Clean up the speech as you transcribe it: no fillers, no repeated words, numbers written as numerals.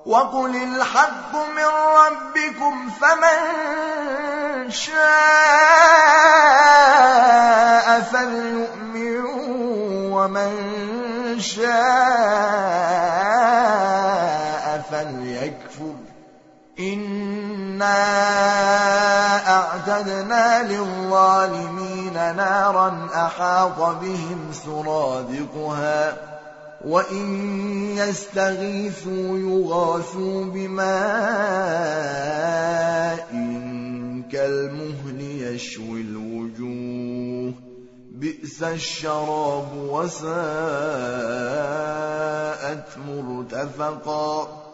وقل الحق من ربكم فمن شاء فليؤمن ومن شاء فليكفر إنا أعتدنا للظالمين نارا أحاط بهم سرادقها وإن يستغيثوا يغاثوا بماء كالمهل يشوي الوجوه بئس الشراب وساءت مرتفقا